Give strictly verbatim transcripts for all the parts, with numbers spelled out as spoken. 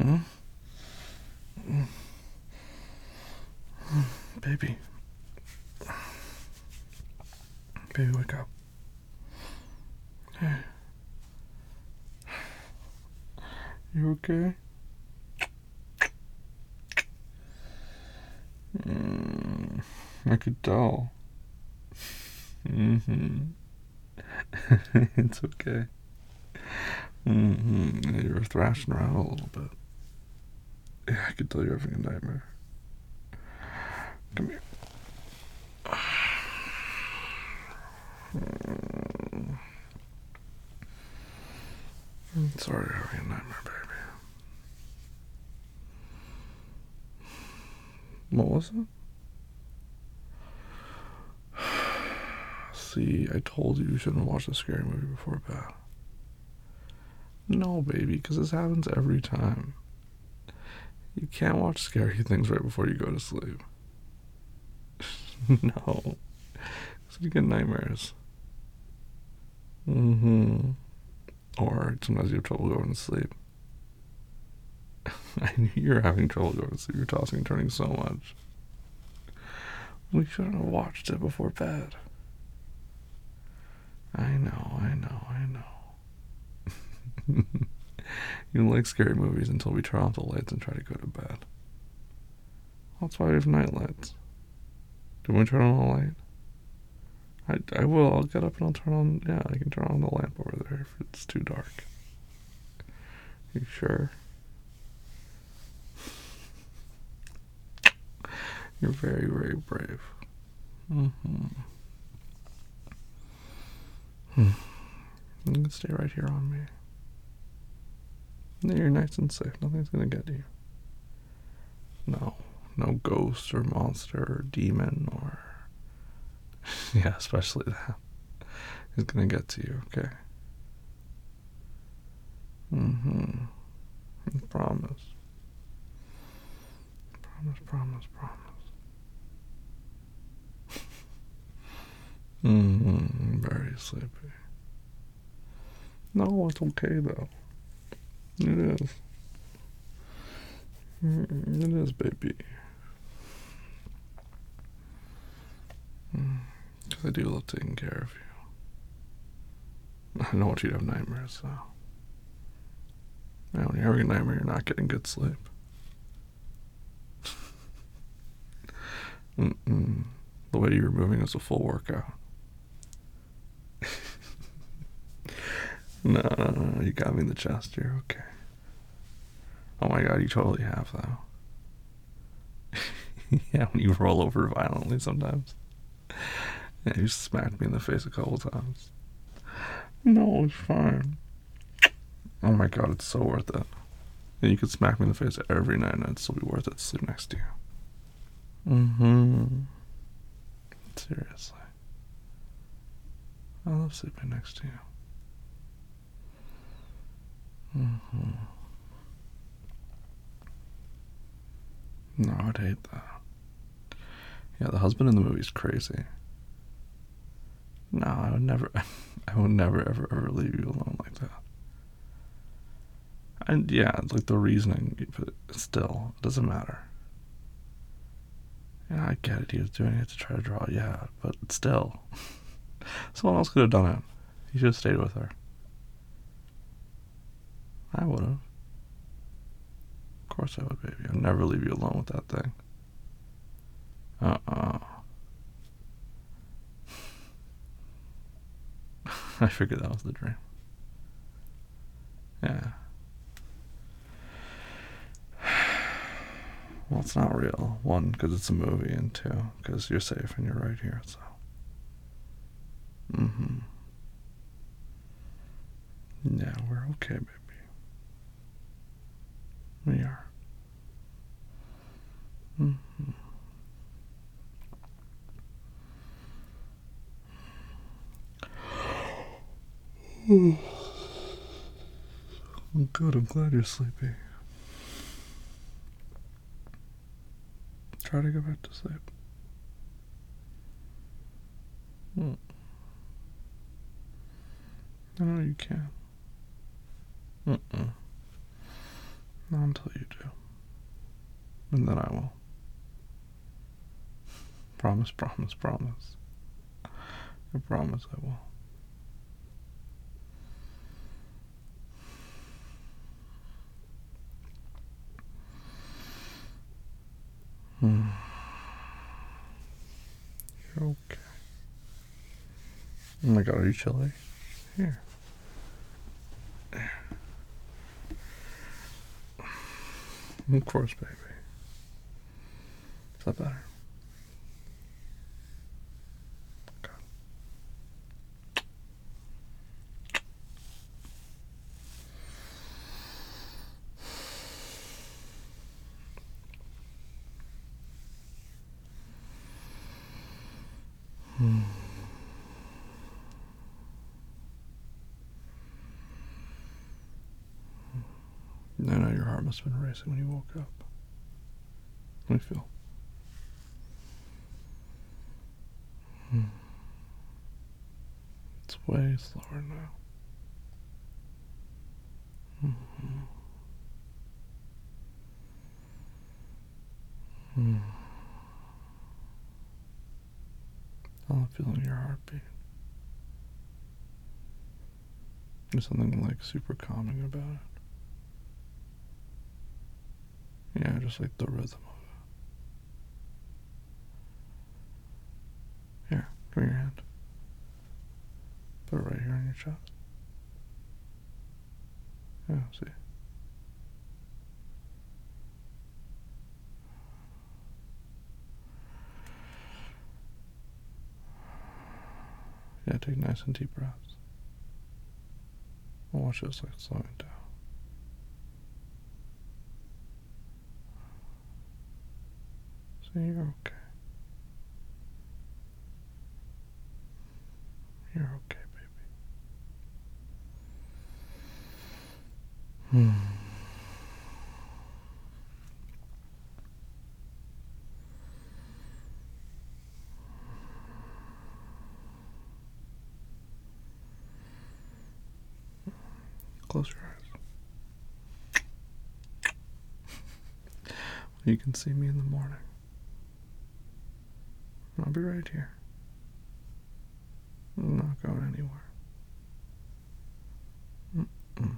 Hmm? Baby. Baby, wake up. Hey. You okay? Mm, I could tell. Mm-hmm. It's okay. Mm-hmm. You were thrashing around a little bit. Yeah, I could tell you're having a nightmare. Come here. Mm. I'm sorry you're having a nightmare, baby. What was it? See, I told you you shouldn't watch a scary movie before bed. No, baby, because this happens every time. You can't watch scary things right before you go to sleep. No. So you get nightmares. Mm-hmm. Or sometimes you have trouble going to sleep. I knew you were having trouble going to sleep. You're tossing and turning so much. We shouldn't have watched it before bed. I know, I know, I know. You like scary movies until we turn off the lights and try to go to bed. That's why we have night lights. Do we turn on a light? I, I will. I'll get up and I'll turn on. Yeah, I can turn on the lamp over there if it's too dark. You sure? You're very, very brave. Mm-hmm. Hmm. You can stay right here on me. You're nice and safe. Nothing's gonna get you. No. No ghost or monster or demon or. Yeah, especially that. Is gonna get to you, okay? Mm-hmm. Promise. Promise, promise, promise. Mm-hmm. Very sleepy. No, it's okay though. It is. Mm, it is, baby. Because mm, I do love taking care of you. I don't want you to have nightmares, so. Now, when you're having a nightmare, you're not getting good sleep. Mm-mm. The way you're moving is a full workout. No, no, no, you got me in the chest. You're okay. Oh my god, you totally have, though. Yeah, when you roll over violently sometimes. Yeah, you smacked me in the face a couple times. No, it's fine. Oh my god, it's so worth it. And you could smack me in the face every night and it'd still be worth it to sleep next to you. Mm-hmm. Seriously. I love sleeping next to you. Mm-hmm. No, I'd hate that. Yeah, the husband in the movie's crazy. No, I would never, I would never, ever, ever leave you alone like that. And yeah, it's like the reasoning, but still, it doesn't matter. Yeah, I get it. He was doing it to try to draw you out, but still, someone else could have done it. He should have stayed with her. I would have. Of course I would, baby. I'd never leave you alone with that thing. Uh-uh. I figured that was the dream. Yeah. Well, it's not real. One, because it's a movie, and two, because you're safe and you're right here, so. Mm-hmm. Yeah, we're okay, baby. We are. Mm-hmm. Well, good. I'm glad you're sleepy. Try to go back to sleep. Mm. I know you can. Mm-mm. Not until you do. And then I will. Promise, promise, promise. I promise I will. Hmm. You're okay. Oh my god, are you chilly? Here. There. Of course, baby. Is that better? Okay. Hmm. I know your heart must have been racing when you woke up. Let me feel. Hmm. It's way slower now. Mm-hmm. Hmm. I'm feeling your heartbeat. There's something like super calming about it. Yeah, just like the rhythm of it. Here, give me your hand. Put it right here on your chest. Yeah, see. Yeah, take nice and deep breaths. I'll watch this like slowing down. See, you're okay. You're okay, baby. Hmm. Close your eyes. You can see me in the morning. I'll be right here. I'm not going anywhere. Mm-mm.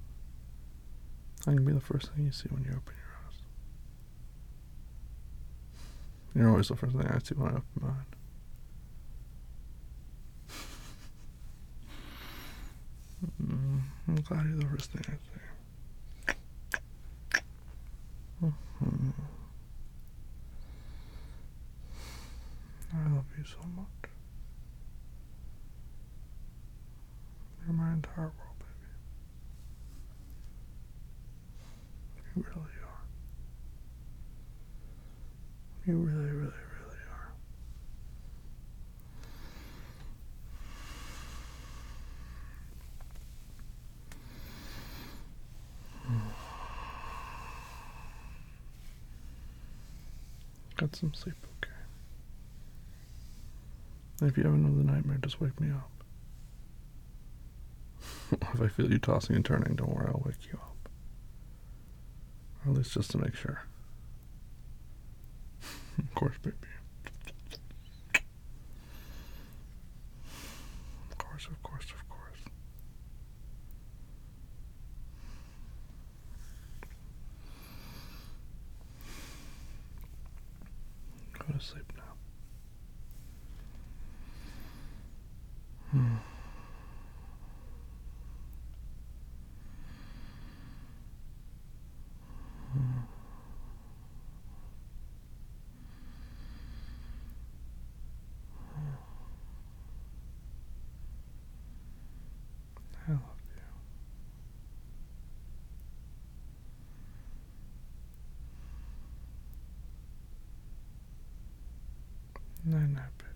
I can be the first thing you see when you open your eyes. You're always the first thing I see when I open mine. Mm, I'm glad you're the first thing I see. Mm-hmm. I love you so much. You're my entire world, baby. You really are. You really, really, really are. Get some sleep, okay? And if you have another nightmare, just wake me up. If I feel you tossing and turning, don't worry, I'll wake you up. Or at least just to make sure. Of course, baby. Of course, of course, of course. Go to sleep now. Hmm. Hmm. I love you. Night night, baby.